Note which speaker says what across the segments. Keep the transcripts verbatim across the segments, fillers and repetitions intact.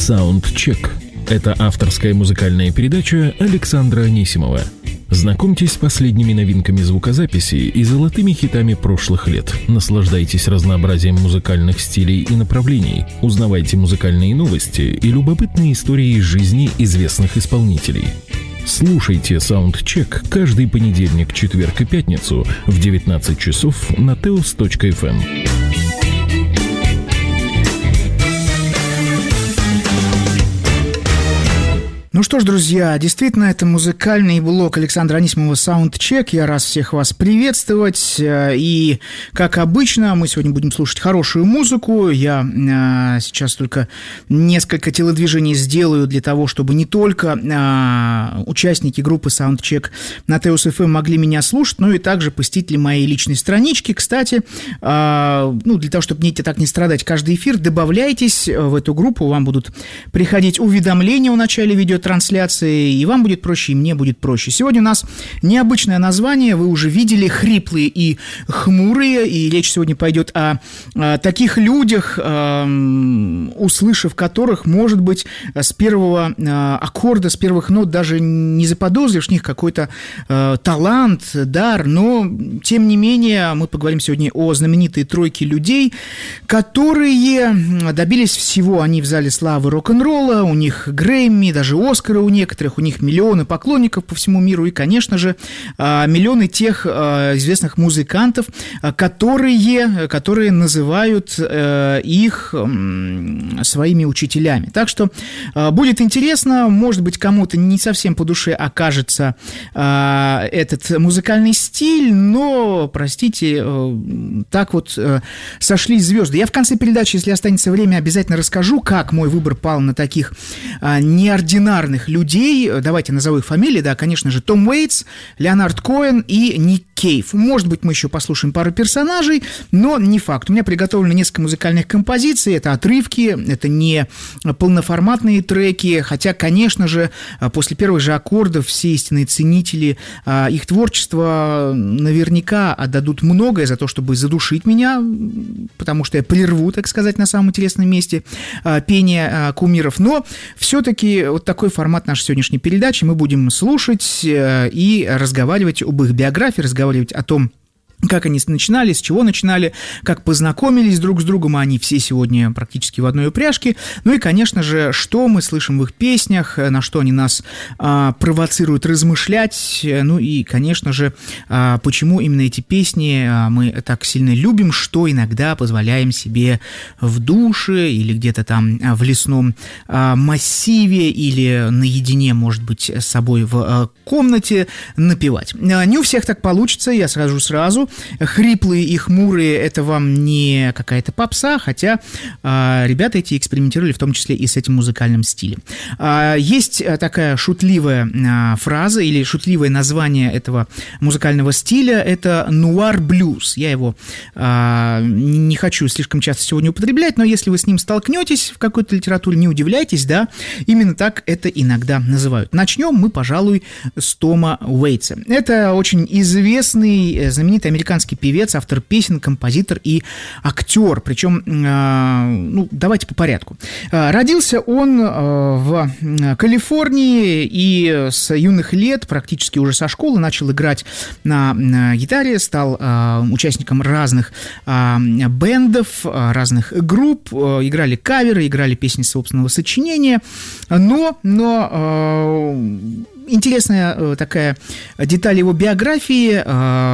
Speaker 1: Саундчек. Это авторская музыкальная передача Александра Анисимова. Знакомьтесь с последними новинками звукозаписи и золотыми хитами прошлых лет. Наслаждайтесь разнообразием музыкальных стилей и направлений. Узнавайте музыкальные новости и любопытные истории из жизни известных исполнителей. Слушайте Саундчек каждый понедельник, четверг и пятницу в девятнадцать часов на теос точка эф эм.
Speaker 2: Ну что ж, друзья, действительно, это музыкальный блог Александра Анисимова «Саундчек». Я рад всех вас приветствовать. И, как обычно, мы сегодня будем слушать хорошую музыку. Я а, сейчас только несколько телодвижений сделаю для того, чтобы не только а, участники группы «Саундчек» на теос точка эф эм могли меня слушать, но и также посетители моей личной странички. Кстати, а, ну, для того, чтобы не, так не страдать каждый эфир, добавляйтесь в эту группу, вам будут приходить уведомления в начале видео трансляции, и вам будет проще, и мне будет проще. Сегодня у нас необычное название, вы уже видели, хриплые и хмурые, и речь сегодня пойдет о, о таких людях, э, услышав которых, может быть, с первого э, аккорда, с первых нот даже не заподозришь в них какой-то э, талант, дар, но, тем не менее, мы поговорим сегодня о знаменитой тройке людей, которые добились всего. Они в зале славы рок-н-ролла, у них Грэмми, даже Оскары у некоторых, у них миллионы поклонников по всему миру и, конечно же, миллионы тех известных музыкантов, которые, которые называют их своими учителями. Так что будет интересно, может быть, кому-то не совсем по душе окажется этот музыкальный стиль, но, простите, так вот сошлись звезды. Я в конце передачи, если останется время, обязательно расскажу, как мой выбор пал на таких неординарных людей, давайте назову их фамилии, да, конечно же, Том Уэйтс, Леонард Коэн и Ник Кейв. Может быть, мы еще послушаем пару персонажей, но не факт. У меня приготовлено несколько музыкальных композиций, это отрывки, это не полноформатные треки, хотя, конечно же, после первых же аккордов все истинные ценители их творчества наверняка отдадут многое за то, чтобы задушить меня, потому что я прерву, так сказать, на самом интересном месте пение кумиров, но все-таки вот такой формат нашей сегодняшней передачи. Мы будем слушать и разговаривать об их биографии, разговаривать о том, как они начинали, с чего начинали, как познакомились друг с другом, а они все сегодня практически в одной упряжке. Ну и, конечно же, что мы слышим в их песнях, на что они нас а, провоцируют размышлять, ну и, конечно же, а, почему именно эти песни а, мы так сильно любим, что иногда позволяем себе в душе или где-то там в лесном а, массиве или наедине, может быть, с собой в а, комнате напевать. А, не у всех так получится, я скажу сразу. Хриплые и хмурые — это вам не какая-то попса, хотя а, ребята эти экспериментировали в том числе и с этим музыкальным стилем. А, есть такая шутливая а, фраза или шутливое название этого музыкального стиля — это нуар-блюз. Я его а, не хочу слишком часто сегодня употреблять, но если вы с ним столкнетесь в какой-то литературе, не удивляйтесь, да, именно так это иногда называют. Начнем мы, пожалуй, с Тома Уэйтса. Это очень известный, знаменитый американский американский певец, автор песен, композитор и актер. Причем, э, ну, давайте по порядку. Э, родился он э, в Калифорнии и с юных лет, практически уже со школы, начал играть на, на гитаре, стал э, участником разных э, бэндов, разных групп, э, играли каверы, играли песни собственного сочинения, но, но э, интересная такая деталь его биографии.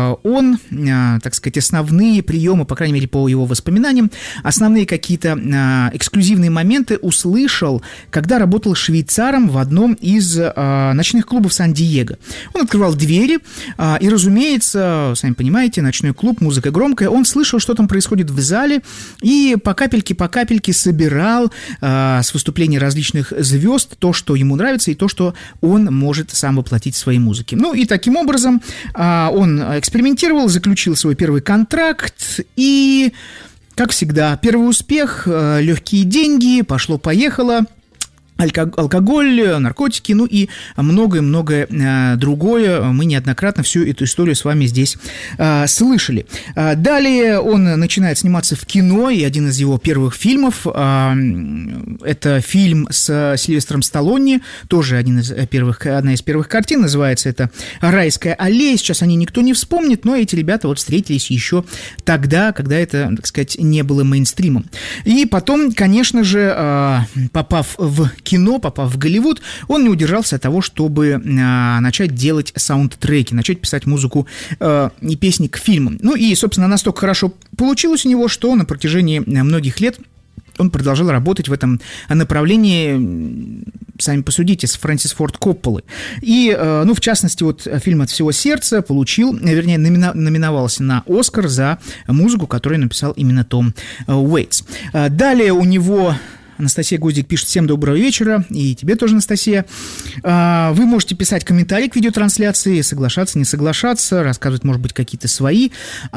Speaker 2: Он, так сказать, основные приемы, по крайней мере, по его воспоминаниям, основные какие-то эксклюзивные моменты услышал, когда работал швейцаром в одном из ночных клубов Сан-Диего. Он открывал двери, и, разумеется, сами понимаете, ночной клуб, музыка громкая, он слышал, что там происходит в зале, и по капельке, по капельке собирал с выступлений различных звезд то, что ему нравится, и то, что он может сам воплотить в своей музыке. Ну и таким образом а, он экспериментировал, заключил свой первый контракт и, как всегда, первый успех, а, легкие деньги, пошло-поехало. алкоголь, наркотики, ну и многое-многое э, другое. Мы неоднократно всю эту историю с вами здесь э, слышали. Э, далее он начинает сниматься в кино, и один из его первых фильмов э, это фильм с Сильвестром Сталлоне, тоже один из первых, одна из первых картин, называется это «Райская аллея». Сейчас о ней никто не вспомнит, но эти ребята вот встретились еще тогда, когда это, так сказать, не было мейнстримом. И потом, конечно же, э, попав в кино, попав в Голливуд, он не удержался от того, чтобы э, начать делать саундтреки, начать писать музыку э, и песни к фильмам. Ну и, собственно, настолько хорошо получилось у него, что на протяжении многих лет он продолжал работать в этом направлении, сами посудите, с Фрэнсис Форд Копполой. И, э, ну, в частности, вот фильм «От всего сердца» получил, вернее, номина- номиновался на «Оскар» за музыку, которую написал именно Том Уэйтс. Далее у него... Анастасия Гвоздик пишет: всем доброго вечера, и тебе тоже, Анастасия. Вы можете писать комментарии к видеотрансляции, соглашаться, не соглашаться, рассказывать, может быть, какие-то свои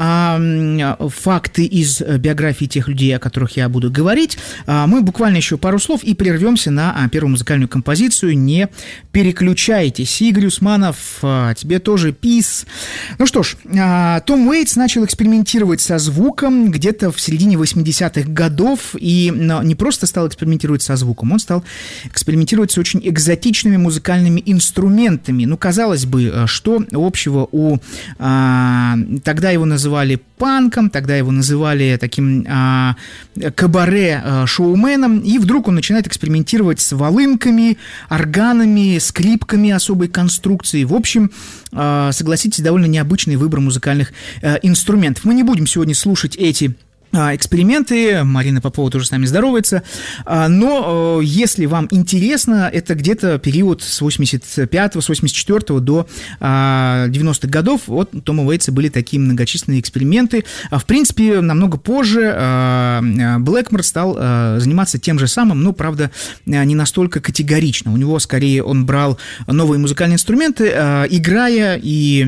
Speaker 2: факты из биографии тех людей, о которых я буду говорить. Мы буквально еще пару слов и прервемся на первую музыкальную композицию. Не переключайтесь. Игорь Усманов, тебе тоже пис. Ну что ж, Том Уэйтс начал экспериментировать со звуком где-то в середине восьмидесятых годов, и не просто стал экспериментировать со звуком, он стал экспериментировать с очень экзотичными музыкальными инструментами. Ну, казалось бы, что общего у... А, тогда его называли панком, тогда его называли таким а, кабаре-шоуменом, и вдруг он начинает экспериментировать с волынками, органами, скрипками особой конструкции. В общем, а, согласитесь, довольно необычный выбор музыкальных а, инструментов. Мы не будем сегодня слушать эти эксперименты, Марина Попова тоже с нами здоровается, но если вам интересно, это где-то период с восемьдесят пятого, с восемьдесят четвёртого до девяностых годов, вот у Тома Уэйтса были такие многочисленные эксперименты. В принципе, намного позже Блэкмор стал заниматься тем же самым, но, правда, не настолько категорично. У него, скорее, он брал новые музыкальные инструменты, играя и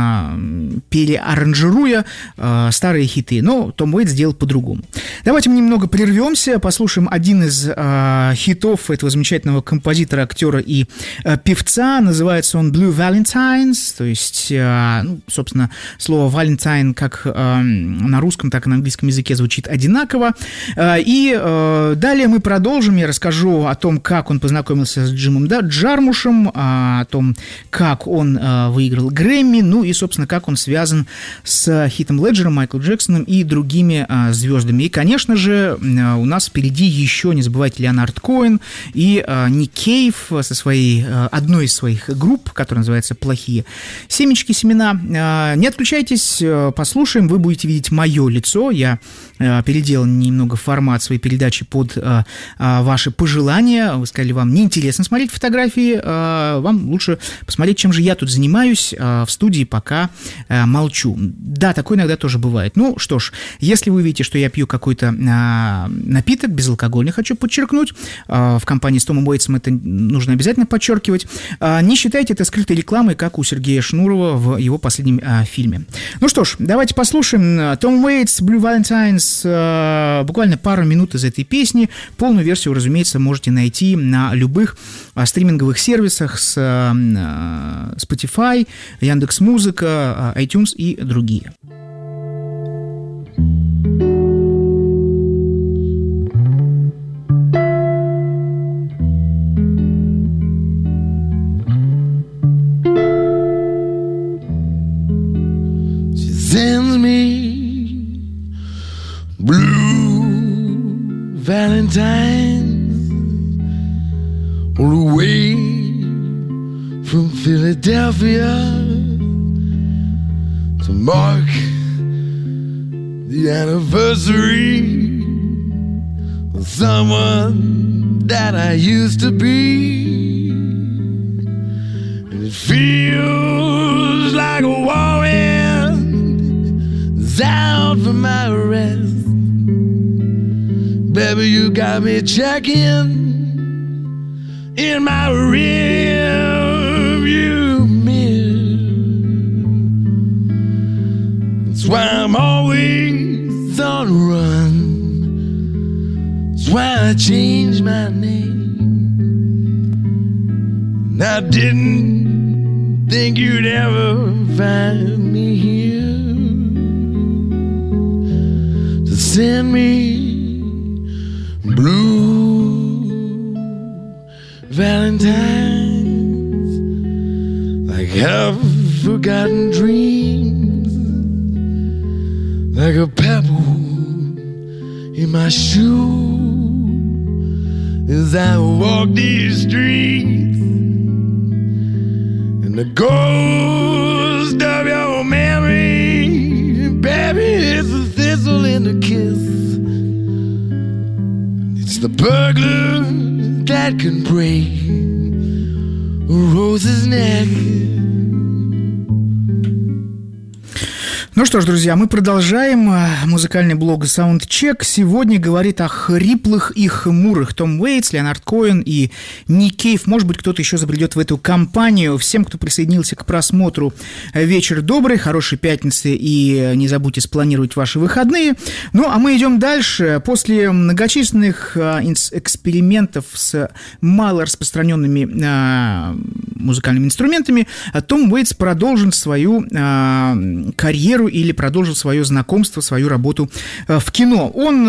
Speaker 2: переаранжируя старые хиты, но Том Уэйтс сделал по-другому. Давайте мы немного прервемся, послушаем один из э, хитов этого замечательного композитора, актера и э, певца. Называется он Blue Valentines, то есть, э, ну, собственно, слово Valentine как э, на русском, так и на английском языке звучит одинаково. Э, и э, далее мы продолжим. Я расскажу о том, как он познакомился с Джимом да, Джармушем, э, о том, как он э, выиграл Грэмми, ну и, собственно, как он связан с Хитом Леджером, Майклом Джексоном и другими э, звездами. И, конечно же, у нас впереди еще, не забывайте, Леонард Коэн и э, Ник Кейв со своей, э, одной из своих групп, которая называется «Плохие семечки, семена». Э, не отключайтесь, э, послушаем, вы будете видеть мое лицо. Я э, переделал немного формат своей передачи под э, э, ваши пожелания. Вы сказали, вам неинтересно смотреть фотографии, э, вам лучше посмотреть, чем же я тут занимаюсь э, в студии, пока э, молчу. Да, такое иногда тоже бывает. Ну, что ж, если вы видите, что я пью какой-то а, напиток безалкогольный, хочу подчеркнуть, а, в компании с Томом Уэйтсом это нужно обязательно подчеркивать, а, не считайте это скрытой рекламой, как у Сергея Шнурова в его последнем а, фильме. Ну что ж, давайте послушаем Том Уэйтс, Blue Valentines, а, буквально пару минут из этой песни. Полную версию, разумеется, можете найти на любых а, стриминговых сервисах с а, Spotify, Яндекс.Музыка, iTunes и другие.
Speaker 3: Sends me blue valentines all the way from Philadelphia to mark the anniversary of someone that I used to be, and it feels like a whirlwind out for my rest. Baby, you got me checking in my rearview mirror. That's why I'm always on the run. That's why I changed my name. I didn't think you'd ever find me here to send me blue valentines like half-forgotten dreams, like a pebble in my shoe as I walk these streets, and the ghost of your memory, baby, it's a thistle in a kiss. It's the burglar that can break a rose's neck.
Speaker 2: Ну что ж, друзья, мы продолжаем музыкальный блог Soundcheck. Сегодня говорит о хриплых и хмурых Том Уэйтс, Леонард Коэн и Ник Кейв. Может быть, кто-то еще забредет в эту компанию. Всем, кто присоединился к просмотру, вечер добрый, хорошей пятницы, и не забудьте спланировать ваши выходные. Ну, а мы идем дальше. После многочисленных экспериментов с малораспространенными музыкальными инструментами Том Уэйтс продолжит свою карьеру или продолжил свое знакомство, свою работу в кино. Он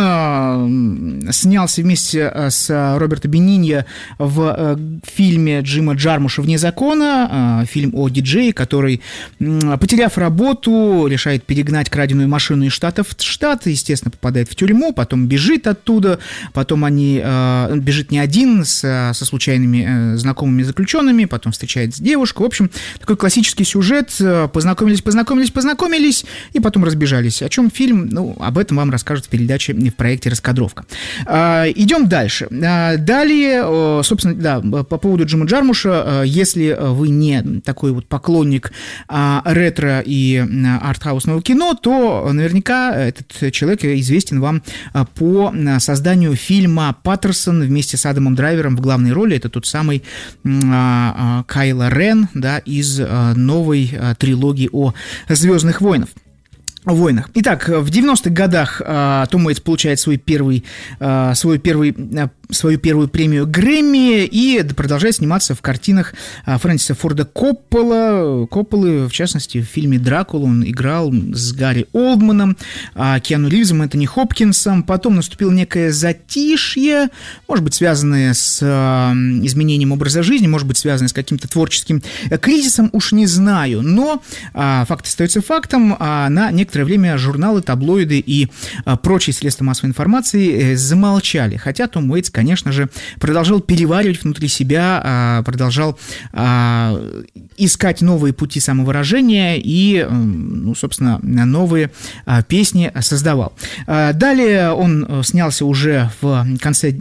Speaker 2: э, снялся вместе с Роберто Бениньо в э, фильме Джима Джармуша «Вне закона», э, фильм о диджее, который, э, потеряв работу, решает перегнать краденую машину из штата в штат, естественно, попадает в тюрьму, потом бежит оттуда, потом они, э, бежит не один, с, со случайными э, знакомыми заключенными, потом встречает девушку. В общем, такой классический сюжет. Познакомились, познакомились, познакомились, и потом разбежались. О чем фильм? Ну, об этом вам расскажут в передаче, в проекте «Раскадровка». А, идем дальше. А, далее, собственно, да, по поводу Джима Джармуша, если вы не такой вот поклонник а, ретро и артхаусного кино, то наверняка этот человек известен вам по созданию фильма «Паттерсон» вместе с Адамом Драйвером в главной роли. Это тот самый а, а, Кайло Рен, да, из а, новой а, трилогии о «Звездных войнах». войнах. Итак, в девяностых годах э, Том Уэйтс получает свой первый, э, свой первый, э, свою первую премию Грэмми и продолжает сниматься в картинах э, Фрэнсиса Форда Коппола, Копполы, в частности, в фильме «Дракула» он играл с Гарри Олдманом, э, Киану Ривзом, Энтони Хопкинсом. Потом наступило некое затишье, может быть, связанное с э, изменением образа жизни, может быть, связанное с каким-то творческим кризисом, уж не знаю, но э, факт остается фактом. Э, на некоторое время журналы, таблоиды и а, прочие средства массовой информации э, замолчали, хотя Том Уэйтс, конечно же, продолжал переваривать внутри себя, а, продолжал а, искать новые пути самовыражения и, ну, собственно, новые а, песни создавал. А, далее он снялся уже в конце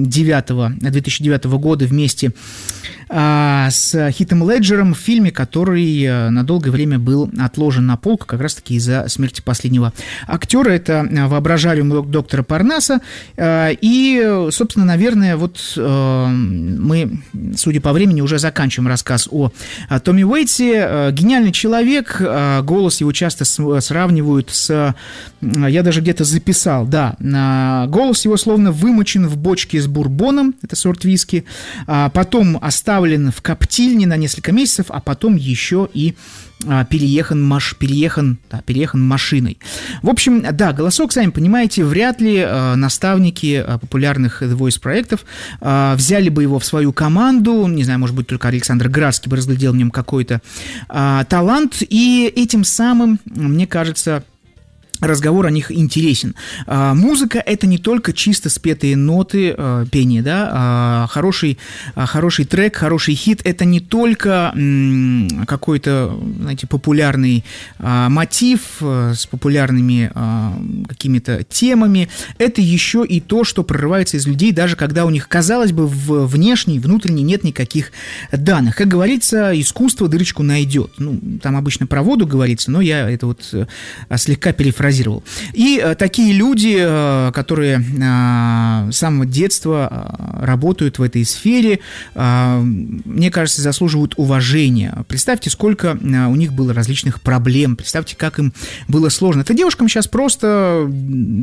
Speaker 2: две тысячи девятого года вместе с Хитом Леджером в фильме, который на долгое время был отложен на полку как раз-таки из-за смерти последнего актера. Это «Воображариум доктора Парнаса». И, собственно, наверное, вот мы, судя по времени, уже заканчиваем рассказ о Томе Уэйтсе. Гениальный человек, голос его часто сравнивают с... Я даже где-то записал, да, голос его словно вымочен в бочке с бурбоном, это сорт виски, потом оставлен в коптильне на несколько месяцев, а потом еще и а, переехан, маш, переехан, да, переехан машиной. В общем, да, голосок, сами понимаете, вряд ли а, наставники а, популярных The Voice проектов а, взяли бы его в свою команду, не знаю, может быть, только Александр Градский бы разглядел в нем какой-то а, талант, и этим самым, мне кажется, разговор о них интересен. А, музыка — это не только чисто спетые ноты, а, пение, да, а, хороший, а, хороший трек, хороший хит — это не только м, какой-то, знаете, популярный а, мотив а, с популярными а, какими-то темами, это еще и то, что прорывается из людей, даже когда у них, казалось бы, в внешней, внутренней нет никаких данных. Как говорится, искусство дырочку найдет. Ну, там обычно про воду говорится, но я это вот а, слегка перефразирую. И э, такие люди, э, которые э, с самого детства э, работают в этой сфере, э, мне кажется, заслуживают уважения. Представьте, сколько э, у них было различных проблем, представьте, как им было сложно. Это девушкам сейчас просто...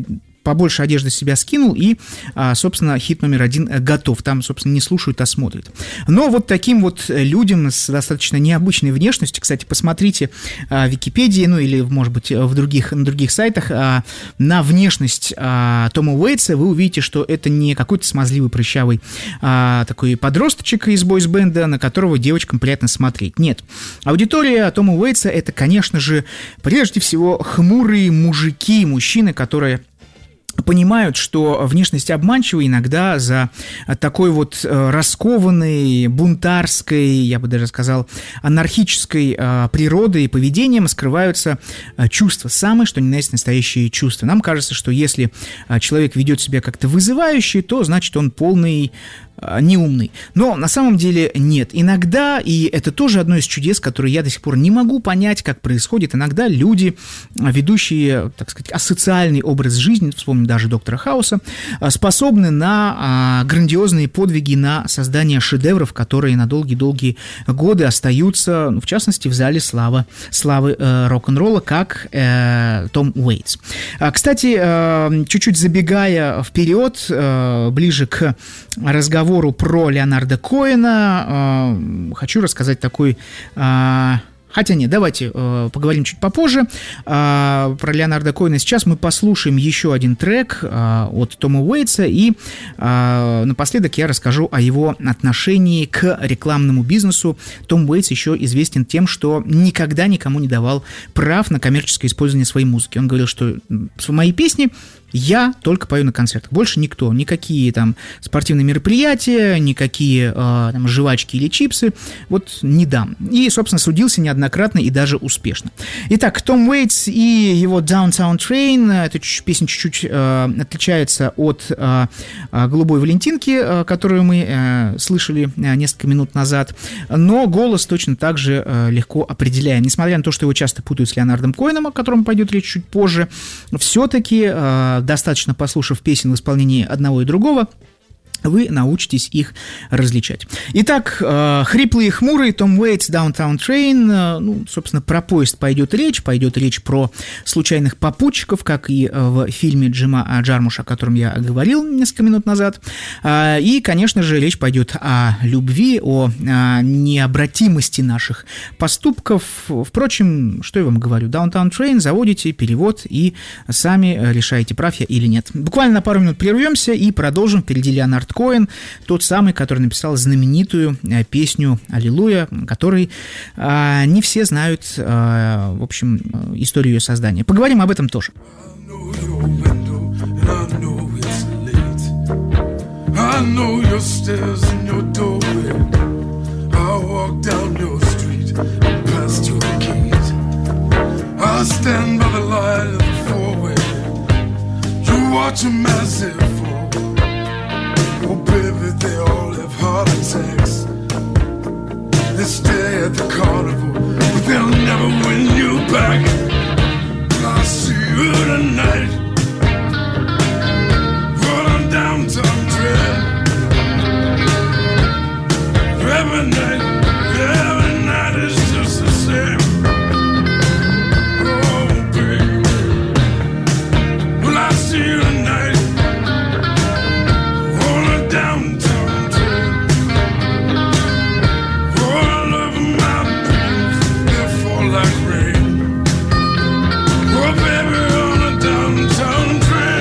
Speaker 2: побольше одежды с себя скинул, и, собственно, хит номер один готов. Там, собственно, не слушают, а смотрят. Но вот таким вот людям с достаточно необычной внешностью, кстати, посмотрите в Википедии, ну или, может быть, в других, на других сайтах, на внешность Тома Уэйтса, вы увидите, что это не какой-то смазливый, прыщавый такой подросточек из бойс-бенда, на которого девочкам приятно смотреть. Нет. Аудитория Тома Уэйтса — это, конечно же, прежде всего хмурые мужики, мужчины, которые понимают, что внешность обманчива, иногда за такой вот раскованной, бунтарской, я бы даже сказал, анархической природой и поведением скрываются чувства, самые, что ни на есть, настоящие чувства. Нам кажется, что если человек ведет себя как-то вызывающе, то значит он полный неумный. Но на самом деле нет. Иногда, и это тоже одно из чудес, которые я до сих пор не могу понять, как происходит, иногда люди, ведущие, так сказать, асоциальный образ жизни, вспомним даже доктора Хауса, способны на а, грандиозные подвиги, на создание шедевров, которые на долгие-долгие годы остаются, ну, в частности, в зале славы, славы э, рок-н-ролла, как э, Том Уэйтс. А, кстати, э, чуть-чуть забегая вперед, э, ближе к разговору про Леонарда Коэна, э, хочу рассказать такой... Э, Хотя нет, давайте э, поговорим чуть попозже э, про Леонарда Коэна. Сейчас мы послушаем еще один трек э, от Тома Уэйтса, и э, напоследок я расскажу о его отношении к рекламному бизнесу. Том Уэйтс еще известен тем, что никогда никому не давал прав на коммерческое использование своей музыки. Он говорил, что мои песни я только пою на концертах, больше никто, никакие там спортивные мероприятия, никакие э, там, жвачки или чипсы, вот не дам. И, собственно, судился неоднократно и даже успешно. Итак, Том Уэйтс и его Downtown Train, эта песня чуть-чуть э, отличается от э, «Голубой Валентинки», э, которую мы э, слышали э, несколько минут назад, но голос точно так же э, легко определяем. Несмотря на то, что его часто путают с Леонардом Коэном, о котором пойдет речь чуть позже, все-таки э, достаточно послушав песен в исполнении одного и другого, вы научитесь их различать. Итак, э, хриплый и хмурый Том Уэйтс, Downtown Train, э, ну, собственно, про поезд пойдет речь, пойдет речь про случайных попутчиков, как и в фильме Джима Джармуша, о котором я говорил несколько минут назад, э, и, конечно же, речь пойдет о любви, о, о необратимости наших поступков. Впрочем, что я вам говорю, Downtown Train, заводите перевод и сами решаете, прав я или нет. Буквально на пару минут прервемся и продолжим. Впереди Леонард Коэн, тот самый, который написал знаменитую э, песню «Аллилуйя», которой э, не все знают, э, в общем, э, историю ее создания. Поговорим об этом тоже.
Speaker 3: Oh, baby, they all have heart attacks. They stay at the carnival, but they'll never win you back. I'll see you tonight, rolling downtown train. Every night, every night is just the same. Oh, baby, well, I'll see you tonight. Downtown train, all over my dreams, they fall like rain. Oh, baby, on a downtown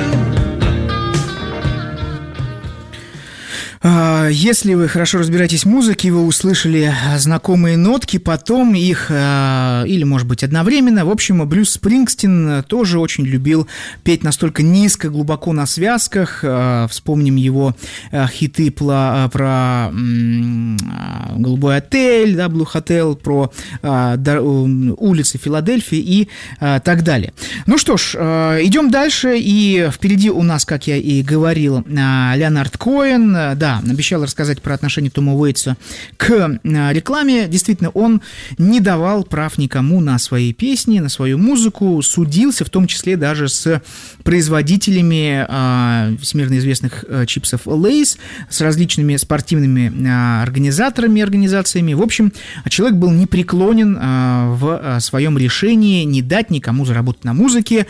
Speaker 2: train. Если вы хорошо разбираетесь в музыке, вы услышали знакомые нотки, потом их, или, может быть, одновременно. В общем, Брюс Спрингстин тоже очень любил петь настолько низко, глубоко на связках. Вспомним его хиты про, про «Голубой отель», да, «Блу Хотел», про улицы Филадельфии и так далее. Ну что ж, идем дальше, и впереди у нас, как я и говорил, Леонард Коэн. Да, обещал рассказать про отношение Тома Уэйтса к рекламе. Действительно, он не давал прав никому на свои песни, на свою музыку, судился, в том числе даже с производителями э, всемирно известных э, чипсов Lay's, с различными спортивными э, организаторами, организациями. В общем, человек был непреклонен э, в э, своем решении не дать никому заработать на музыке.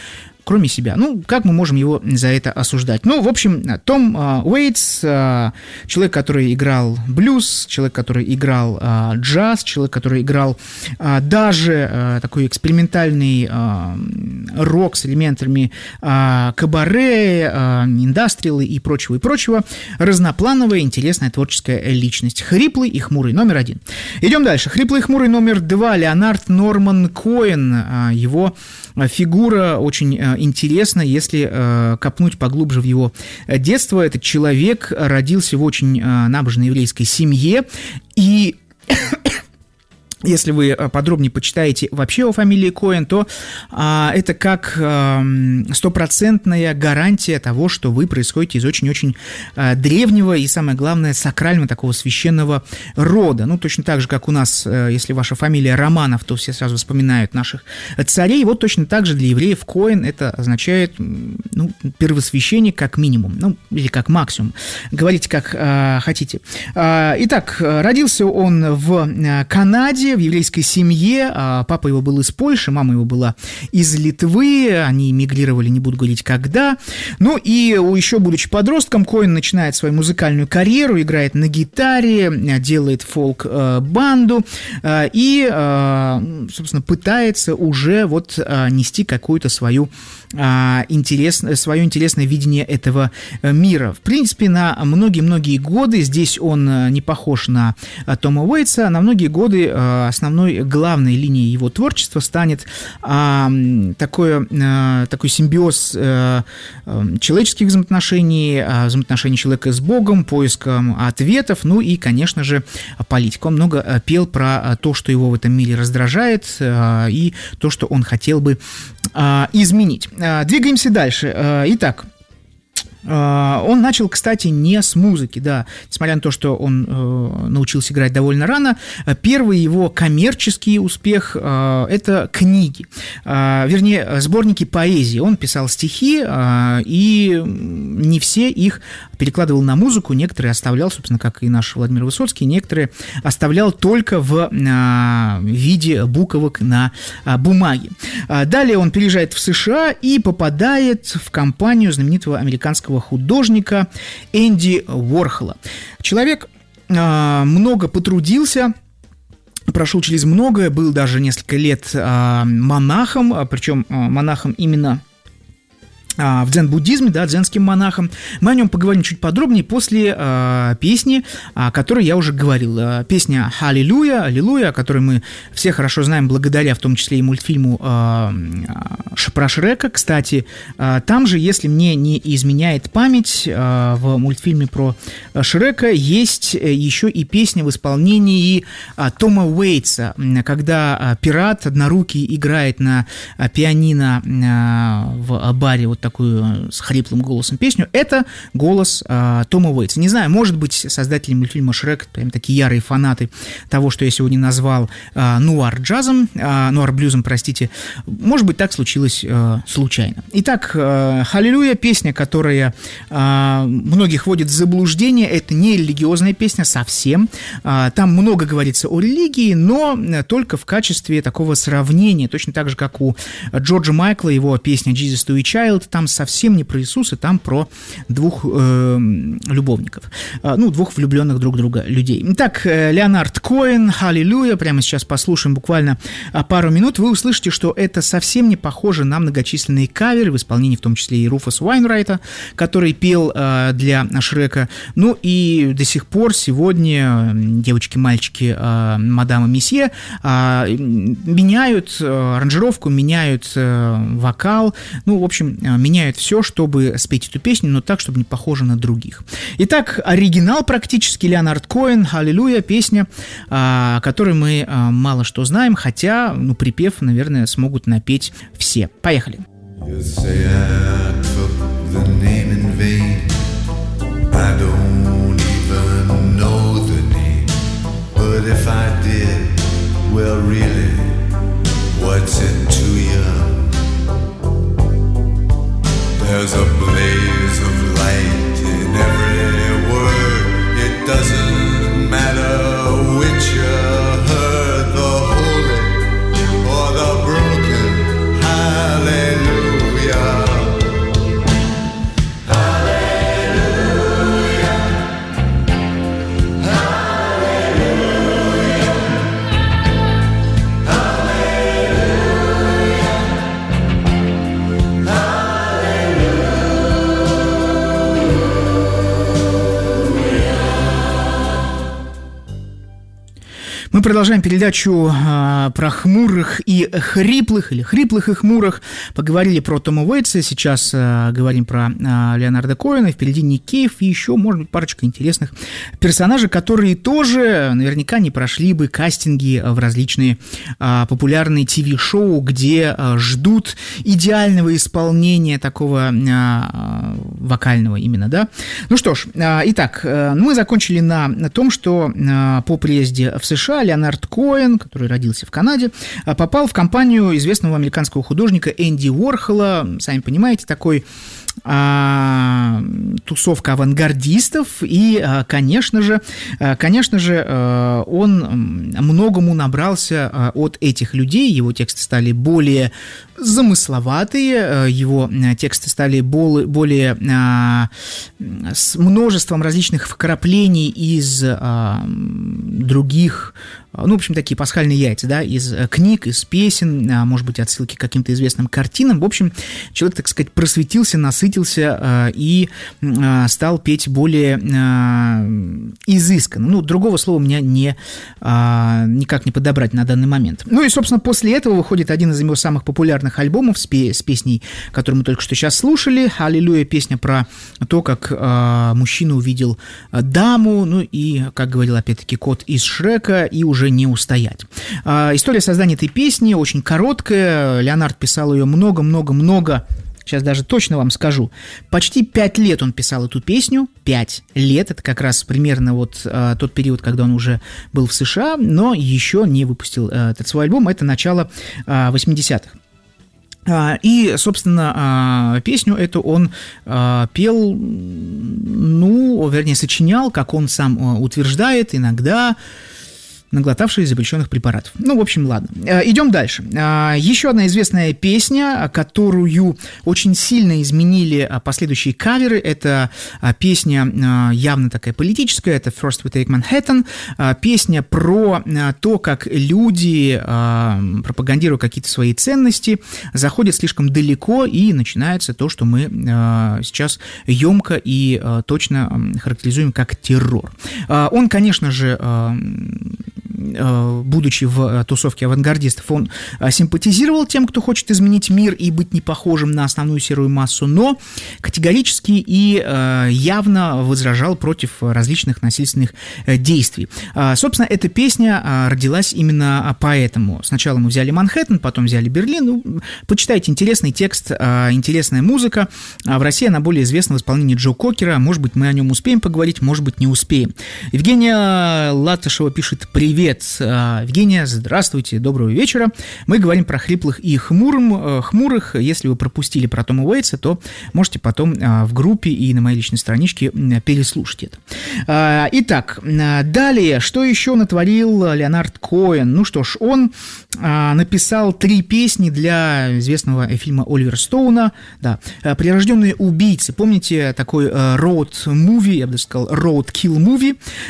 Speaker 2: кроме себя. Ну, как мы можем его за это осуждать? Ну, в общем, Том Уэйтс, человек, который играл блюз, человек, который играл джаз, человек, который играл даже такой экспериментальный рок с элементами кабаре, индастриала и прочего, и прочего. Разноплановая, интересная творческая личность. Хриплый и хмурый, номер один. Идем дальше. Хриплый и хмурый, номер два. Леонард Норман Коэн. Его фигура очень интересна, если копнуть поглубже в его детство. Этот человек родился в очень набожной еврейской семье, и если вы подробнее почитаете вообще о фамилии Коэн, то а, это как а, стопроцентная гарантия того, что вы происходите из очень-очень а, древнего и, самое главное, сакрального такого священного рода. Ну, точно так же, как у нас, а, если ваша фамилия Романов, то все сразу вспоминают наших царей. Вот точно так же для евреев Коэн это означает, ну, первосвященник как минимум, ну, или как максимум. Говорите, как а, хотите. А, итак, родился он в Канаде, в еврейской семье. Папа его был из Польши, мама его была из Литвы. Они мигрировали, не буду говорить, когда. Ну и еще будучи подростком, Коэн начинает свою музыкальную карьеру, играет на гитаре, делает фолк-банду и, собственно, пытается уже вот нести какую-то свою интересное, свое интересное видение этого мира. В принципе, на многие-многие годы, здесь он не похож на Тома Уэйтса, на многие годы основной главной линией его творчества станет а, такое, а, такой симбиоз а, человеческих взаимоотношений, а, взаимоотношений человека с Богом, поиском ответов, ну и, конечно же, политика. Он много пел про то, что его в этом мире раздражает, а, и то, что он хотел бы а, изменить. А, двигаемся дальше. А, итак, он начал, кстати, не с музыки, да, несмотря на то, что он э, научился играть довольно рано. Первый его коммерческий успех э, – это книги, э, вернее, сборники поэзии. Он писал стихи, э, и не все их перекладывал на музыку, некоторые оставлял, собственно, как и наш Владимир Высоцкий, некоторые оставлял только в э, виде буквок на э, бумаге. Далее он переезжает в США и попадает в компанию знаменитого американского художника Энди Уорхола. Человек э, много потрудился, прошел через многое, был даже несколько лет э, монахом, причем э, монахом именно в дзен-буддизме, да, дзенским монахом. Мы о нем поговорим чуть подробнее после э, песни, о которой я уже говорил. Песня «Аллилуйя», «Аллилуйя», о которой мы все хорошо знаем благодаря, в том числе и мультфильму э, про Шрека. Кстати, э, там же, если мне не изменяет память, э, в мультфильме про Шрека есть еще и песня в исполнении э, Тома Уэйтса, когда э, пират однорукий играет на э, пианино э, в баре вот такую с хриплым голосом песню. Это голос э, Тома Уэйтса. Не знаю, может быть, создатели мультфильма «Шрек» прям такие ярые фанаты того, что я сегодня назвал э, нуар-джазом, э, нуар-блюзом, простите. Может быть, так случилось э, случайно. Итак, э, «Аллилуйя» — песня, которая э, многих вводит в заблуждение. Это не религиозная песня совсем. Э, там много говорится о религии, но только в качестве такого сравнения. Точно так же, как у Джорджа Майкла, его песня «Jesus to a Child», там совсем не про Иисуса, там про двух э, любовников, э, ну, двух влюбленных друг в друга людей. Итак, э, Леонард Коэн, «Аллилуйя», прямо сейчас послушаем буквально пару минут, вы услышите, что это совсем не похоже на многочисленные каверы, в исполнении в том числе и Руфуса Уайнрайта, который пел э, для Шрека, ну и до сих пор сегодня девочки, мальчики э, мадама Месье э, меняют э, аранжировку, меняют э, вокал, ну, в общем, э, меняют все, чтобы спеть эту песню, но так, чтобы не похоже на других. Итак, оригинал практически Леонард Коэн, «Аллилуйя», песня, о которой мы мало что знаем, хотя, ну, припев, наверное, смогут напеть все. Поехали.
Speaker 3: There's a blaze of light in every word. It doesn't matter which you heard, the holy or the broken. Hallelujah.
Speaker 2: Мы продолжаем передачу э, про хмурых и хриплых, или хриплых и хмурых. Поговорили про Тома Уэйтса, сейчас э, говорим про э, Леонарда Коэна, впереди Ник Кейв и еще, может быть, парочка интересных персонажей, которые тоже наверняка не прошли бы кастинги в различные э, популярные ТВ-шоу, где э, ждут идеального исполнения такого э, вокального именно, да. Ну что ж, э, итак, э, мы закончили на, на том, что э, по приезде в США Леонард Коэн, который родился в Канаде, попал в компанию известного американского художника Энди Уорхола. Сами понимаете, такой а, тусовка авангардистов. И, а, конечно же, а, конечно же, а, он многому набрался а, от этих людей. Его тексты стали более замысловатые, а, его тексты стали более, более а, с множеством различных вкраплений из а, других, ну, в общем, такие пасхальные яйца, да, из книг, из песен, может быть, отсылки к каким-то известным картинам. В общем, человек, так сказать, просветился, насытился и стал петь более изысканно. Ну, другого слова у меня не, никак не подобрать на данный момент. Ну и, собственно, после этого выходит один из его самых популярных альбомов с, пе- с песней, которую мы только что сейчас слушали. «Аллилуйя», песня про то, как мужчина увидел даму, ну и, как говорил опять-таки кот из Шрека, и уже не устоять. История создания этой песни очень короткая. Леонард писал ее много-много-много, сейчас даже точно вам скажу, почти пять лет он писал эту песню, пять лет, это как раз примерно вот а, тот период, когда он уже был в США, но еще не выпустил а, этот свой альбом, это начало а, восьмидесятых. И, собственно, песню эту он пел, ну, вернее, сочинял, как он сам утверждает, иногда наглотавшись запрещенных препаратов. Ну, в общем, ладно. Идем дальше. Еще одна известная песня, которую очень сильно изменили последующие каверы. Это песня явно такая политическая. Это «First We Take Manhattan». Песня про то, как люди, пропагандируя какие-то свои ценности, заходят слишком далеко, и начинается то, что мы сейчас емко и точно характеризуем как террор. Он, конечно же, будучи в тусовке авангардистов, он симпатизировал тем, кто хочет изменить мир и быть не похожим на основную серую массу, но категорически и явно возражал против различных насильственных действий. Собственно, эта песня родилась именно поэтому. Сначала мы взяли Манхэттен, потом взяли Берлин. Ну, почитайте, интересный текст, интересная музыка. В России она более известна в исполнении Джо Кокера. Может быть, мы о нем успеем поговорить, может быть, не успеем. Евгения Латышева пишет: «Привет». Евгения, здравствуйте, доброго вечера. Мы говорим про хриплых и хмурым, хмурых. Если вы пропустили про Тома Уэйтса, то можете потом в группе и на моей личной страничке переслушать это. Итак, далее, что еще натворил Леонард Коэн? Ну что ж, он написал три песни для известного фильма Оливера Стоуна, да, «Прирожденные убийцы». Помните такой роуд-муви, я бы даже сказал, роуд-килл-муви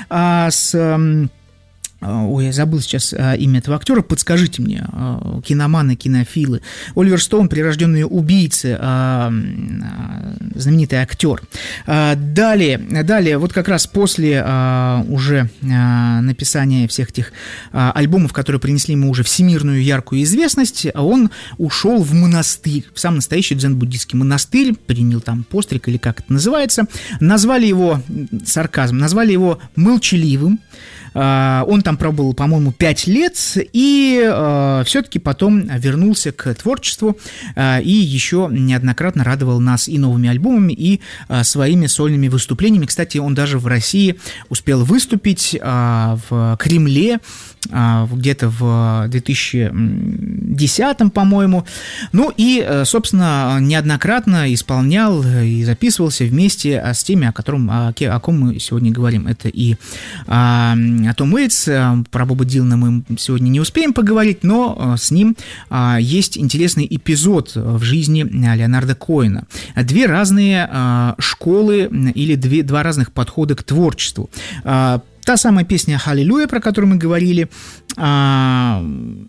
Speaker 2: с... Ой, я забыл сейчас а, имя этого актера, подскажите мне, а, киноманы, кинофилы. Оливер Стоун, «Прирожденные убийцы», а, а, знаменитый актер. А, далее, далее, вот как раз после а, уже а, написания всех этих а, альбомов, которые принесли ему уже всемирную яркую известность, он ушел в монастырь, в самый настоящий дзен-буддийский монастырь, принял там постриг, или как это называется. Назвали его, сарказм, назвали его молчаливым. Он там пробыл, по-моему, пять лет, и э, все-таки потом вернулся к творчеству э, и еще неоднократно радовал нас и новыми альбомами, и э, своими сольными выступлениями. Кстати, он даже в России успел выступить э, в Кремле э, где-то в две тысячи десятом, по-моему. Ну и, собственно, неоднократно исполнял и записывался вместе с теми, о, котором, о, о ком мы сегодня говорим. Это и э, Том Уэйтс. Про Боба Дилана мы сегодня не успеем поговорить, но с ним есть интересный эпизод в жизни Леонарда Коэна. Две разные школы или две, два разных подхода к творчеству. Та самая песня «Аллилуйя», про которую мы говорили,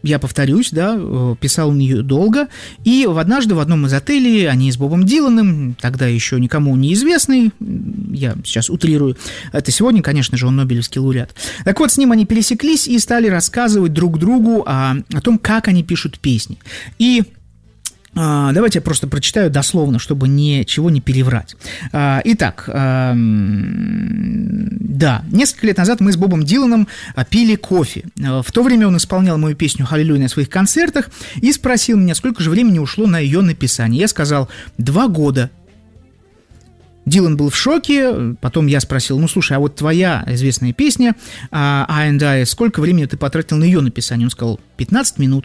Speaker 2: я повторюсь, да, писал он ее долго, и однажды в одном из отелей они с Бобом Диланом, тогда еще никому неизвестный, я сейчас утрирую, это сегодня, конечно же, он нобелевский лауреат. Так вот, с ним они пересеклись и стали рассказывать друг другу о, о том, как они пишут песни. И давайте я просто прочитаю дословно, чтобы ничего не переврать. Итак, да, несколько лет назад мы с Бобом Диланом пили кофе. В то время он исполнял мою песню «Халилюя» на своих концертах и спросил меня, сколько же времени ушло на ее написание. Я сказал, два года. Дилан был в шоке, потом я спросил, ну, слушай, а вот твоя известная песня «I and I», сколько времени ты потратил на ее написание? Он сказал, пятнадцать минут.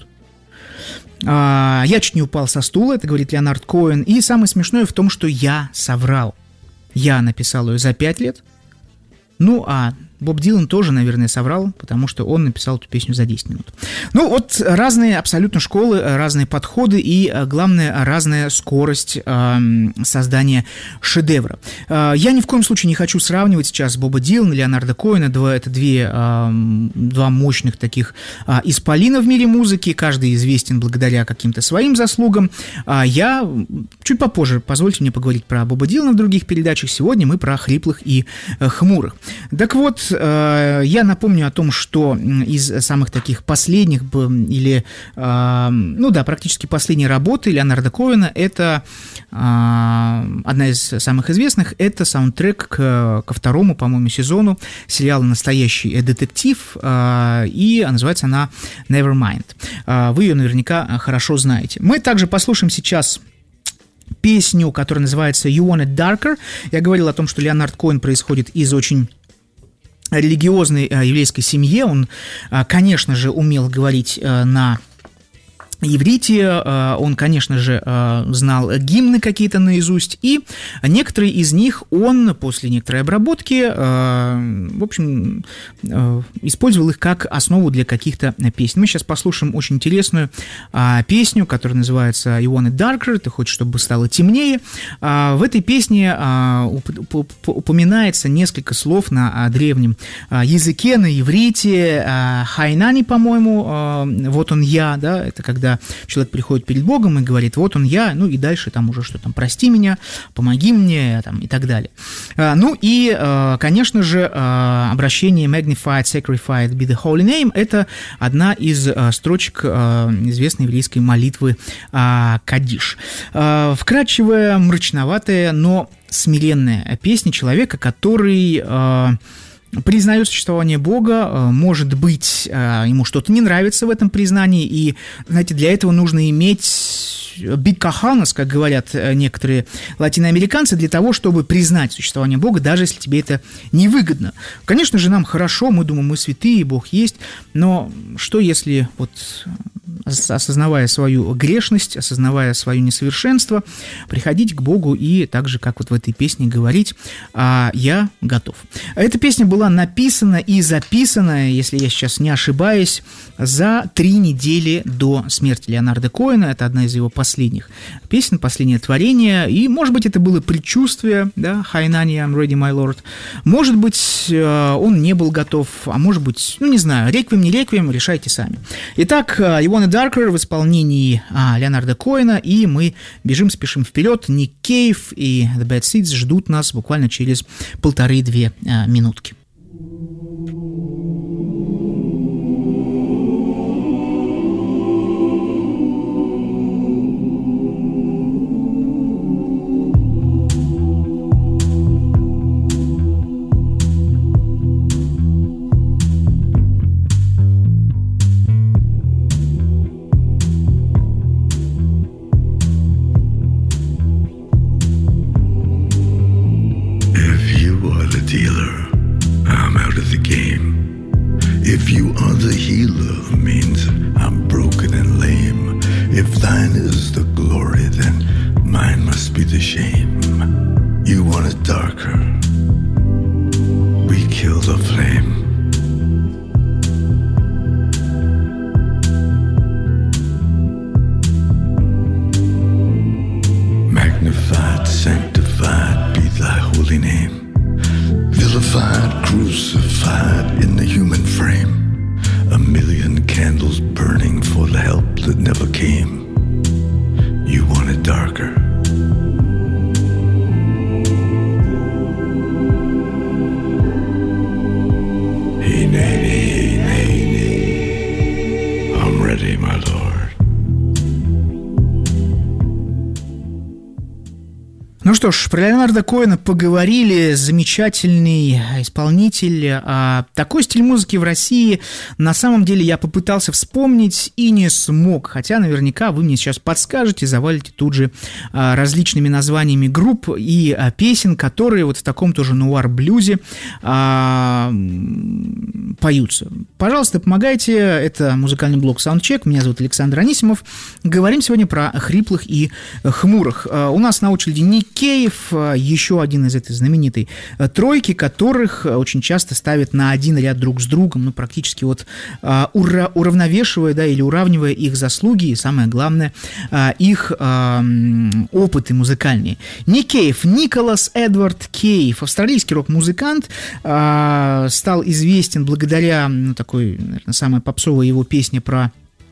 Speaker 2: Я чуть не упал со стула, это говорит Леонард Коэн. И самое смешное в том, что я соврал. Я написал ее за пять лет. Ну, а Боб Дилан тоже, наверное, соврал, потому что он написал эту песню за десять минут. Ну, вот разные абсолютно школы, разные подходы и, главное, разная скорость э, создания шедевра. Э, я ни в коем случае не хочу сравнивать сейчас Боба Дилана и Леонарда Коэна. Два, это две, э, два мощных таких э, исполина в мире музыки. Каждый известен благодаря каким-то своим заслугам. А я чуть попозже, позвольте мне поговорить про Боба Дилана в других передачах. Сегодня мы про хриплых и э, хмурых. Так вот, я напомню о том, что из самых таких последних или, ну да, практически последней работы Леонарда Коэна, это одна из самых известных, это саундтрек ко второму, по-моему, сезону сериала «Настоящий детектив», и называется она «Nevermind». Вы ее наверняка хорошо знаете. Мы также послушаем сейчас песню, которая называется «You Want It Darker». Я говорил о том, что Леонард Коэн происходит из очень религиозной еврейской семье. Он, конечно же, умел говорить на иврите, он, конечно же, знал гимны какие-то наизусть, и некоторые из них он после некоторой обработки, в общем, использовал их как основу для каких-то песен. Мы сейчас послушаем очень интересную песню, которая называется «You Want It Darker», «Ты хочешь, чтобы стало темнее». В этой песне упоминается несколько слов на древнем языке, на иврите, «Хайнани», по-моему, «Вот он я», да, это когда человек приходит перед Богом и говорит, вот он я, ну и дальше там уже что там, прости меня, помоги мне, там, и так далее. Ну и, конечно же, обращение magnified, sanctified be the holy name, это одна из строчек известной еврейской молитвы Кадиш. Вкрадчивая, мрачноватая, но смиренная песня человека, который признает существование Бога, может быть, ему что-то не нравится в этом признании, и, знаете, для этого нужно иметь big cojones, как говорят некоторые латиноамериканцы, для того, чтобы признать существование Бога, даже если тебе это невыгодно. Конечно же, нам хорошо, мы думаем, мы святые, Бог есть, но что если, вот, осознавая свою грешность, осознавая свое несовершенство, приходить к Богу и так же, как вот в этой песне говорить, а я готов. Эта песня была написана и записана, если я сейчас не ошибаюсь, за три недели до смерти Леонарда Коэна. Это одна из его последних песен, последнее творение, и, может быть, это было предчувствие, да, «Хайнани, I'm ready, my lord». Может быть, он не был готов, а может быть, ну, не знаю, реквием, не реквием, решайте сами. Итак, «You Want It Darker» в исполнении а, Леонарда Коэна, и мы бежим, спешим вперед. Ник Кейв и The Bad Seeds ждут нас буквально через полторы-две а, минутки.
Speaker 3: Crucified in the human frame, a million candles burning for
Speaker 2: Ну что ж, про Леонарда Коэна поговорили. Замечательный исполнитель. А такой стиль музыки в России на самом деле я попытался вспомнить и не смог. Хотя наверняка вы мне сейчас подскажете, завалите тут же а, различными названиями групп и а, песен, которые вот в таком тоже нуар-блюзе а, поются. Пожалуйста, помогайте. Это музыкальный блог Soundcheck. Меня зовут Александр Анисимов. Говорим сегодня про хриплых и хмурых. А, у нас на очереди Ник Кейв, еще один из этой знаменитой тройки, которых очень часто ставят на один ряд друг с другом, ну, практически вот а, ура, уравновешивая, да, или уравнивая их заслуги и, самое главное, а, их а, опыты музыкальные. Ник Кейв, Николас Эдвард Кейв, австралийский рок-музыкант, а, стал известен благодаря, ну, такой, наверное, самая попсовая его песня про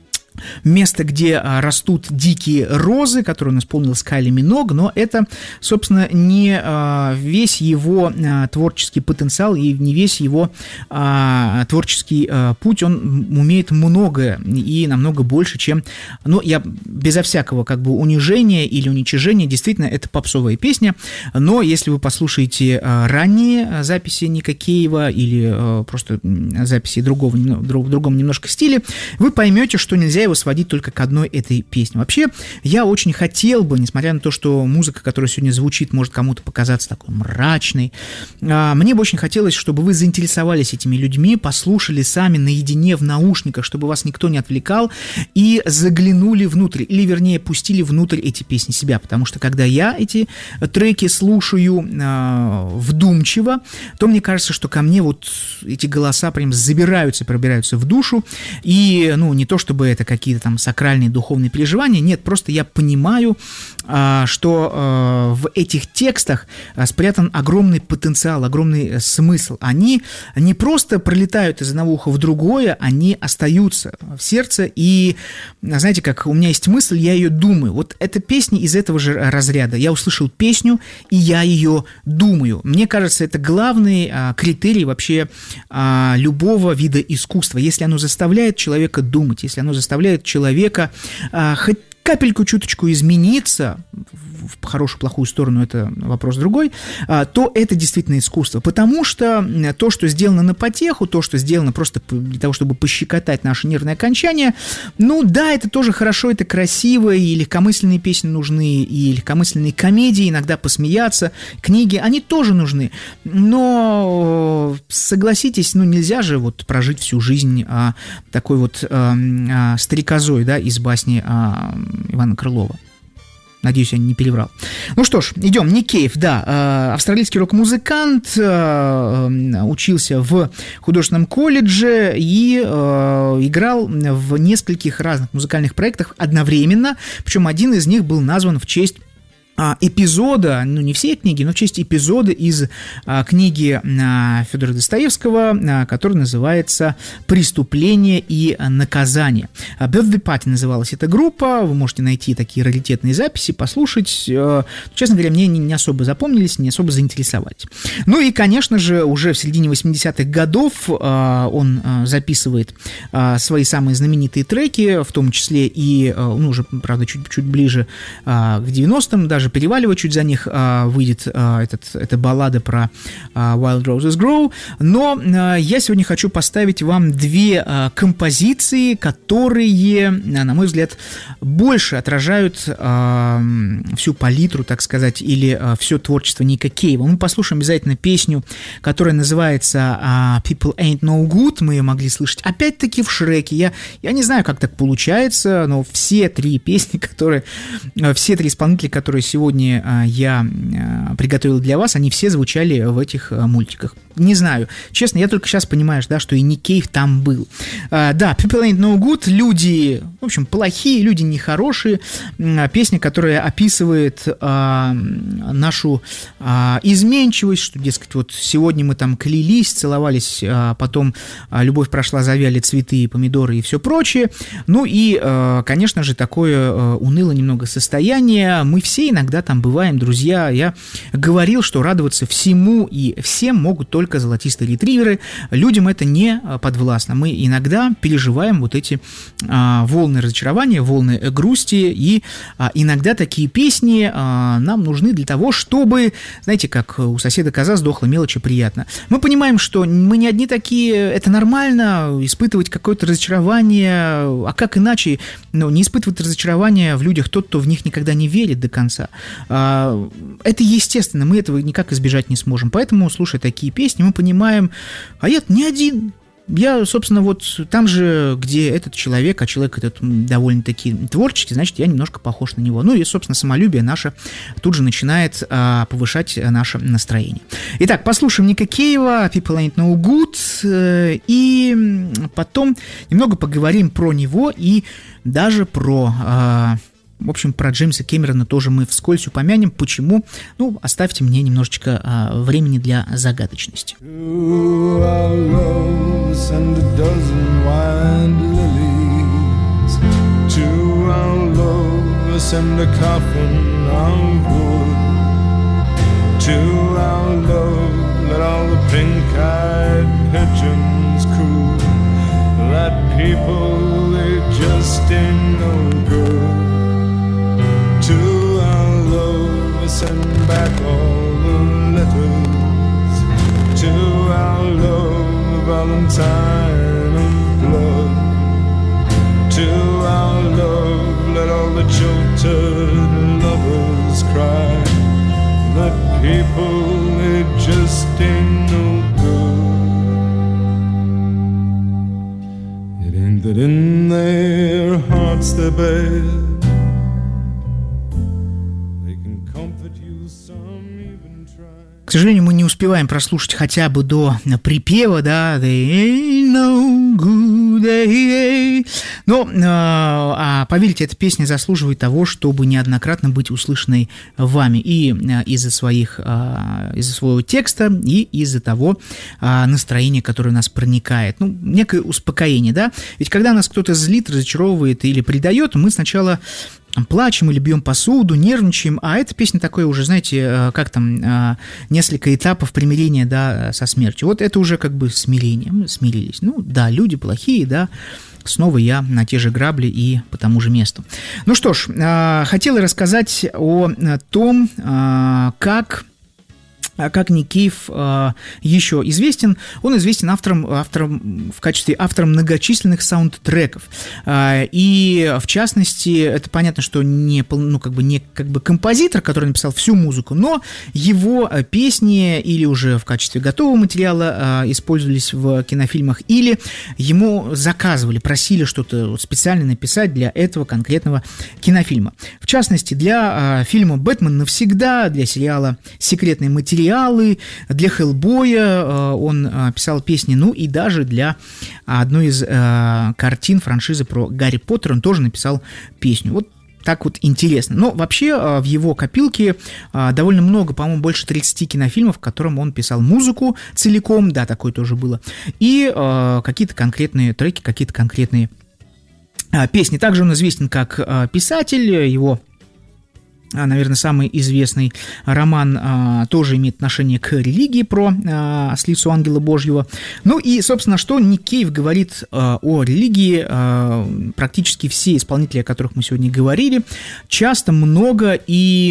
Speaker 2: место, где а, растут дикие розы, которую он исполнил с Кайли Миног, но это, собственно, не а, весь его а, творческий потенциал и не весь его а, творческий а, путь. Он умеет многое и намного больше, чем... Ну, я безо всякого как бы унижения или уничижения, действительно, это попсовая песня, но если вы послушаете а, ранние записи Ника Кейва или а, просто записи другого, друг, в другом немножко стиле, вы поймете, что нельзя его сводить только к одной этой песне. Вообще, я очень хотел бы, несмотря на то, что музыка, которая сегодня звучит, может кому-то показаться такой мрачной, мне бы очень хотелось, чтобы вы заинтересовались этими людьми, послушали сами наедине в наушниках, чтобы вас никто не отвлекал, и заглянули внутрь, или, вернее, пустили внутрь эти песни себя, потому что, когда я эти треки слушаю вдумчиво, то мне кажется, что ко мне вот эти голоса прям забираются, пробираются в душу, и, ну, не то чтобы это какие-то там сакральные духовные переживания, нет, просто я понимаю, а, что а, в этих текстах а, спрятан огромный потенциал, огромный смысл. Они не просто пролетают из одного уха в другое, они остаются в сердце, и, знаете, как у меня есть мысль, я ее думаю. Вот эта песня из этого же разряда. Я услышал песню, и я ее думаю. Мне кажется, это главный а, критерий вообще а, любого вида искусства. Если оно заставляет человека думать, если оно заставляет человека а, хоть капельку, чуточку измениться, в хорошую, плохую сторону, это вопрос другой, а, то это действительно искусство. Потому что то, что сделано на потеху, то, что сделано просто для того, чтобы пощекотать наше нервное окончание, ну да, это тоже хорошо, это красиво, и легкомысленные песни нужны, и легкомысленные комедии, иногда посмеяться, книги, они тоже нужны. Но согласитесь, ну нельзя же вот прожить всю жизнь а, такой вот а, а, стрекозой, да, из басни а, Ивана Крылова. Надеюсь, я не переврал. Ну что ж, идем. Ник Кейв, да, австралийский рок-музыкант, учился в художественном колледже и играл в нескольких разных музыкальных проектах одновременно, причем один из них был назван в честь эпизода, ну не всей книги, но в честь эпизода из а, книги а, Федора Достоевского, а, который называется «Преступление и наказание». Birthday Party называлась эта группа, вы можете найти такие раритетные записи, послушать. А, честно говоря, мне не, не особо запомнились, не особо заинтересовались. Ну и, конечно же, уже в середине восьмидесятых годов а, он а, записывает а, свои самые знаменитые треки, в том числе и, а, ну уже, правда, чуть-чуть ближе а, к девяностым, даже переваливая чуть за них, а, выйдет а, этот, эта баллада про а, Wild Roses Grow. Но а, я сегодня хочу поставить вам две а, композиции, которые, на мой взгляд, больше отражают а, всю палитру, так сказать, или а, все творчество Ника Кейва. Мы послушаем обязательно песню, которая называется а, People Ain't No Good. Мы ее могли слышать опять-таки в Шреке. Я, я не знаю, как так получается, но все три песни, которые, все три исполнителя, которые сегодня а, я а, приготовил для вас, они все звучали в этих а, мультиках. Не знаю, честно, я только сейчас понимаю, да, что и Ник Кейв там был. А, да, People Ain't No Good, люди, в общем, плохие, люди нехорошие. А, песня, которая описывает а, нашу а, изменчивость, что, дескать, вот сегодня мы там клялись, целовались, а потом а, любовь прошла, завяли цветы, помидоры и все прочее. Ну и, а, конечно же, такое а, уныло немного состояние. Мы все иногда иногда там бываем, друзья. Я говорил, что радоваться всему и всем могут только золотистые ретриверы. Людям это не подвластно. Мы иногда переживаем вот эти а, волны разочарования, волны грусти, и а, иногда такие песни а, нам нужны для того, чтобы, знаете, как у соседа коза сдохла, мелочи приятно. Мы понимаем, что мы не одни такие, это нормально, испытывать какое-то разочарование, а как иначе, ну, не испытывать разочарование в людях тот, кто в них никогда не верит до конца. А, это естественно, мы этого никак избежать не сможем. Поэтому, слушая такие песни, мы понимаем, а я не один. Я, собственно, вот там же, где этот человек, а человек этот довольно-таки творческий, значит, я немножко похож на него. Ну и, собственно, самолюбие наше тут же начинает а, повышать наше настроение. Итак, послушаем Ника Кейва, People Ain't No Good, и потом немного поговорим про него и даже про... А, в общем, про Джеймса Кэмерона тоже мы вскользь упомянем. Почему? Ну, оставьте мне немножечко а, времени для загадочности.
Speaker 3: And a dozen white lilies, to our loves and a coffin of wood, to our love let all the pink-eyed pigeons coo. That people, they just ain't no good. To our love send back all the letters, to our love Valentine of blood, to our love let all the jilted lovers cry. That people, they just ain't no good. It ain't that in their hearts they're bad, they can comfort you, some even try.
Speaker 2: К сожалению, мы не успеваем прослушать хотя бы до припева, да, they ain't no good, they ain't. Но, а, поверьте, эта песня заслуживает того, чтобы неоднократно быть услышанной вами и из-за своих, из-за своего текста, и из-за того настроения, которое нас проникает. Ну, некое успокоение, да, ведь когда нас кто-то злит, разочаровывает или предает, мы сначала плачем или бьем посуду, нервничаем, а эта песня такое уже, знаете, как там, несколько этапов примирения, да, со смертью. Вот это уже как бы смирение, мы смирились. Ну, да, люди плохие, да, снова я на те же грабли и по тому же месту. Ну что ж, хотел рассказать о том, как... Как Ник Кейв э, еще известен, он известен автором, автором в качестве автора многочисленных саундтреков. Э, и в частности, это понятно, что не, ну, как бы, не как бы композитор, который написал всю музыку, но его песни или уже в качестве готового материала э, использовались в кинофильмах, или ему заказывали, просили что-то специально написать для этого конкретного кинофильма. В частности, для э, фильма «Бэтмен навсегда», для сериала «Секретные материалы», для Хеллбоя он писал песни, ну и даже для одной из картин франшизы про Гарри Поттера он тоже написал песню. Вот так вот интересно. Но вообще в его копилке довольно много, по-моему, больше тридцати кинофильмов, в котором он писал музыку целиком, да, такое тоже было, и какие-то конкретные треки, какие-то конкретные песни. Также он известен как писатель, его... Наверное, самый известный роман а, тоже имеет отношение к религии про а, ослицу ангела Божьего. Ну и, собственно, что Ник Кейв говорит а, о религии. А, практически все исполнители, о которых мы сегодня говорили, часто, много и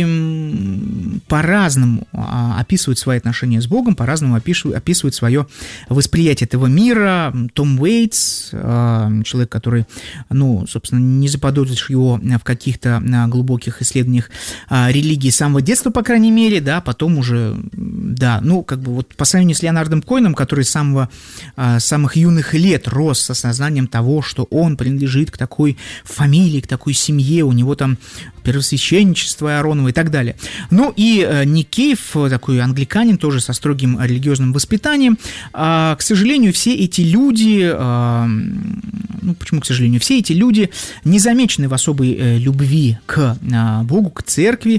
Speaker 2: м, по-разному а, описывают свои отношения с Богом, по-разному описывают, описывают свое восприятие этого мира. Том Уэйтс, а, человек, который, ну, собственно, не заподозришь его в каких-то а, глубоких исследованиях религии с самого детства, по крайней мере, да, потом уже, да, ну, как бы вот по сравнению с Леонардом Коэном, который с самого, с самых юных лет рос с осознанием того, что он принадлежит к такой фамилии, к такой семье, у него там первосвященничество Аароново и так далее. Ну, и Ник Кейв, такой англиканин, тоже со строгим религиозным воспитанием. К сожалению, все эти люди, ну, почему, к сожалению, все эти люди не замечены в особой любви к Богу, к церкви,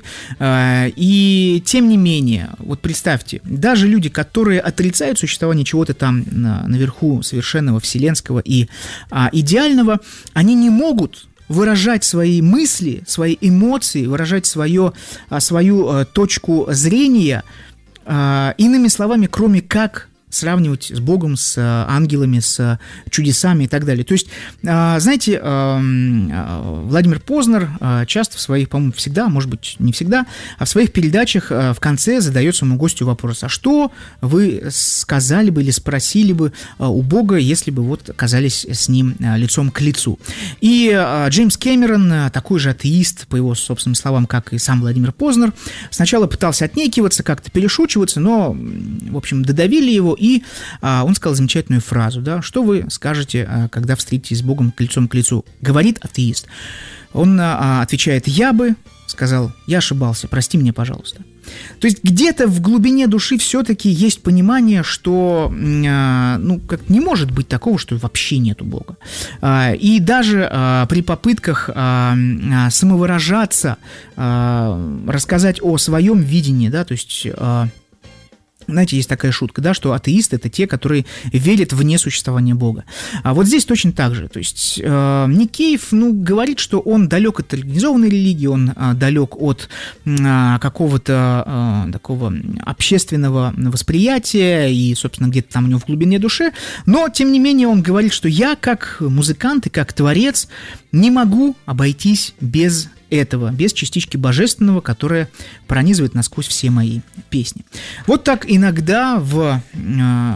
Speaker 2: и тем не менее, вот представьте, даже люди, которые отрицают существование чего-то там наверху совершенного, вселенского и идеального, они не могут выражать свои мысли, свои эмоции, выражать свое, свою точку зрения, иными словами, кроме как сравнивать с Богом, с ангелами, с чудесами и так далее. То есть, знаете, Владимир Познер часто в своих, по-моему, всегда, может быть, не всегда, а в своих передачах в конце задает своему гостю вопрос: а что вы сказали бы или спросили бы у Бога, если бы вот оказались с ним лицом к лицу? И Джеймс Кэмерон, такой же атеист, по его собственным словам, как и сам Владимир Познер, сначала пытался отнекиваться, как-то перешучиваться, но, в общем, додавили его, и а, он сказал замечательную фразу, да: что вы скажете, а, когда встретитесь с Богом лицом к лицу? Говорит атеист. Он а, отвечает: я бы сказал, я ошибался, прости меня, пожалуйста. То есть где-то в глубине души все-таки есть понимание, что а, ну, как не может быть такого, что вообще нету Бога. А, и даже а, при попытках а, а, самовыражаться, а, рассказать о своем видении, да, то есть... А, знаете, есть такая шутка, да, что атеисты — это те, которые верят в несуществование Бога. А вот здесь точно так же. То есть э, Никеев, ну, говорит, что он далек от организованной религии, он э, далек от э, какого-то э, такого общественного восприятия и, собственно, где-то там у него в глубине души. Но, тем не менее, он говорит, что я, как музыкант и как творец, не могу обойтись без этого, без частички божественного, которая пронизывает насквозь все мои песни. Вот так иногда в э,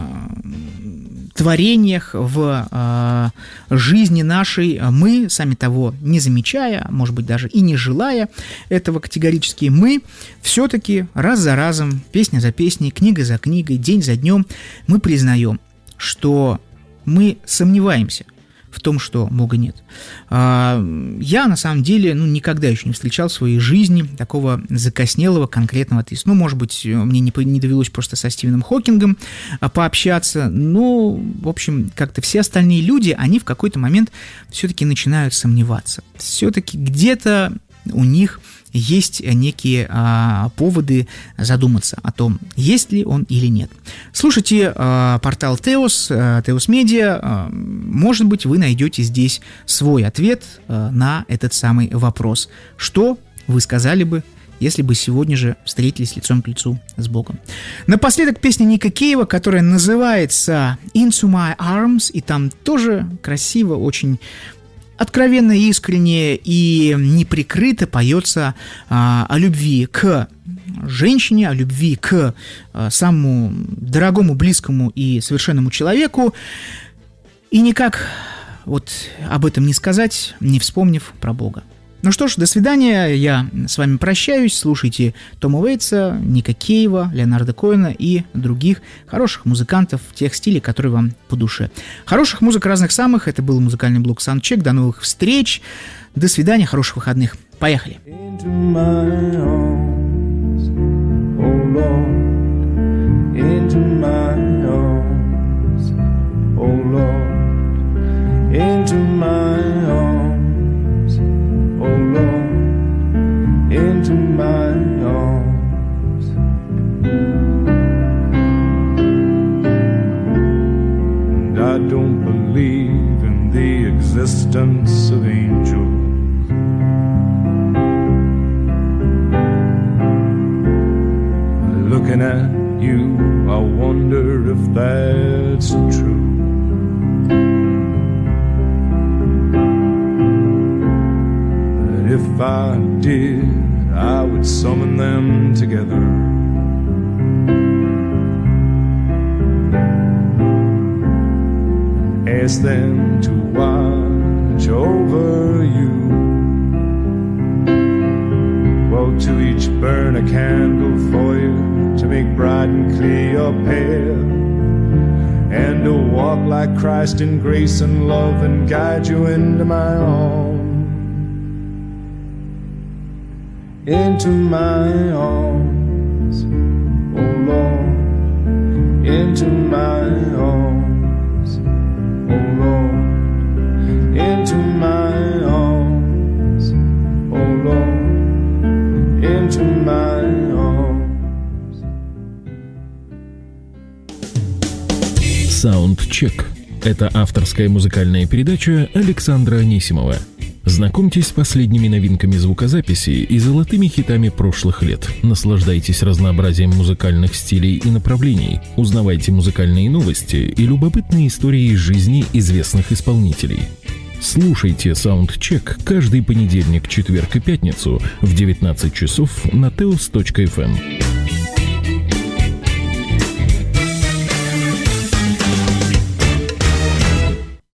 Speaker 2: творениях, в э, жизни нашей мы, сами того не замечая, может быть, даже и не желая этого категорически, мы все-таки раз за разом, песня за песней, книга за книгой, день за днем мы признаем, что мы сомневаемся в том, что Бога нет. Я, на самом деле, ну, никогда еще не встречал в своей жизни такого закоснелого конкретного атеиста. Ну, может быть, мне не, не довелось просто со Стивеном Хокингом пообщаться, но, в общем, как-то все остальные люди, они в какой-то момент все-таки начинают сомневаться. Все-таки где-то у них есть некие а, поводы задуматься о том, есть ли он или нет. Слушайте а, портал Теос, а, Теос Медиа. А, может быть, вы найдете здесь свой ответ а, на этот самый вопрос. Что вы сказали бы, если бы сегодня же встретились лицом к лицу с Богом? Напоследок песня Ника Кейва, которая называется «Into My Arms», и там тоже красиво, очень откровенно, искренне и неприкрыто поется а, о любви к женщине, о любви к а, самому дорогому, близкому и совершенному человеку. И никак вот об этом не сказать, не вспомнив про Бога. Ну что ж, до свидания, я с вами прощаюсь, слушайте Тома Уэйтса, Ника Кейва, Леонарда Коэна и других хороших музыкантов тех стилей, которые вам по душе. Хороших музык разных самых, это был музыкальный блог Soundcheck, до новых встреч, до свидания, хороших выходных, поехали! Oh Lord, into my arms. And I don't believe in the existence of angels. Looking at you, I wonder if that's true. If I did, I would summon them together. And ask them to watch over you. Well, to each burn a candle for you, to make bright and clear your path, and to walk like Christ in grace and love and guide you into my arms. Into my arms, oh Lord, into my arms, oh Lord, into my arms, oh Lord, into my arms.
Speaker 1: Soundcheck – это авторская музыкальная передача Александра Анисимова. Знакомьтесь с последними новинками звукозаписи и золотыми хитами прошлых лет. Наслаждайтесь разнообразием музыкальных стилей и направлений. Узнавайте музыкальные новости и любопытные истории из жизни известных исполнителей. Слушайте Soundcheck каждый понедельник, четверг и пятницу в девятнадцать часов на теос точка эф эм.